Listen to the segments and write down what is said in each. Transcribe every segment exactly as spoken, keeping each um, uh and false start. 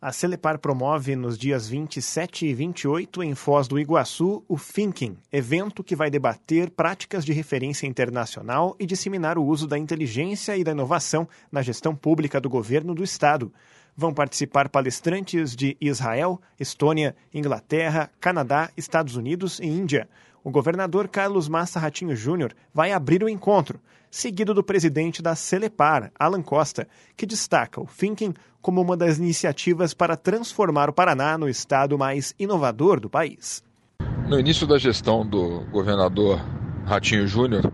A Celepar promove nos dias vinte e sete e vinte e oito em Foz do Iguaçu o Thinking, evento que vai debater práticas de referência internacional e disseminar o uso da inteligência e da inovação na gestão pública do governo do estado. Vão participar palestrantes de Israel, Estônia, Inglaterra, Canadá, Estados Unidos e Índia. O governador Carlos Massa Ratinho Júnior vai abrir o encontro, seguido do presidente da Celepar, Alan Costa, que destaca o Thinking como uma das iniciativas para transformar o Paraná no estado mais inovador do país. No início da gestão do governador Ratinho Júnior,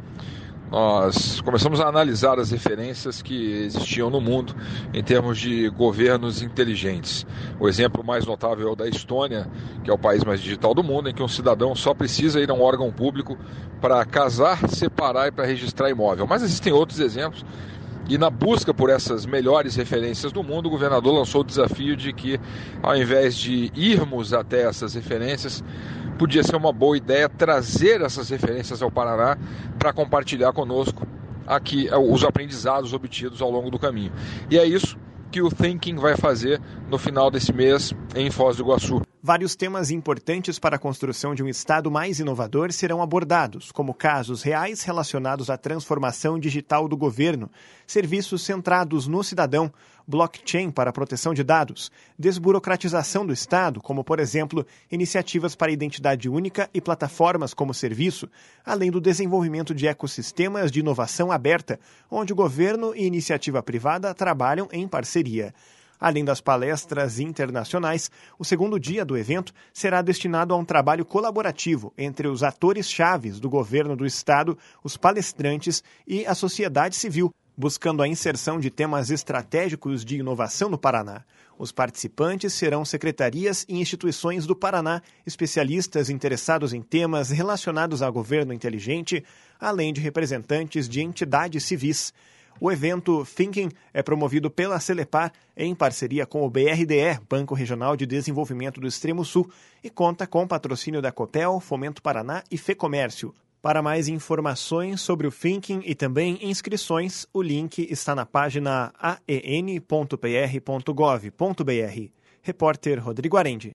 nós começamos a analisar as referências que existiam no mundo em termos de governos inteligentes. O exemplo mais notável é o da Estônia, que é o país mais digital do mundo, em que um cidadão só precisa ir a um órgão público para casar, separar e para registrar imóvel. Mas existem outros exemplos. E na busca por essas melhores referências do mundo, o governador lançou o desafio de que, ao invés de irmos até essas referências, podia ser uma boa ideia trazer essas referências ao Paraná para compartilhar conosco aqui os aprendizados obtidos ao longo do caminho. E é isso que o Thinking vai fazer no final desse mês em Foz do Iguaçu. Vários temas importantes para a construção de um estado mais inovador serão abordados, como casos reais relacionados à transformação digital do governo, serviços centrados no cidadão, blockchain para a proteção de dados, desburocratização do estado, como, por exemplo, iniciativas para identidade única e plataformas como serviço, além do desenvolvimento de ecossistemas de inovação aberta, onde o governo e iniciativa privada trabalham em parceria. Além das palestras internacionais, o segundo dia do evento será destinado a um trabalho colaborativo entre os atores-chaves do governo do estado, os palestrantes e a sociedade civil, buscando a inserção de temas estratégicos de inovação no Paraná. Os participantes serão secretarias e instituições do Paraná, especialistas interessados em temas relacionados ao governo inteligente, além de representantes de entidades civis. O evento Thinking é promovido pela Celepar em parceria com o B R D E, Banco Regional de Desenvolvimento do Extremo Sul, e conta com patrocínio da Copel, Fomento Paraná e Fecomércio. Para mais informações sobre o Thinking e também inscrições, o link está na página a e n ponto p r ponto gov ponto b r. Repórter Rodrigo Arendi.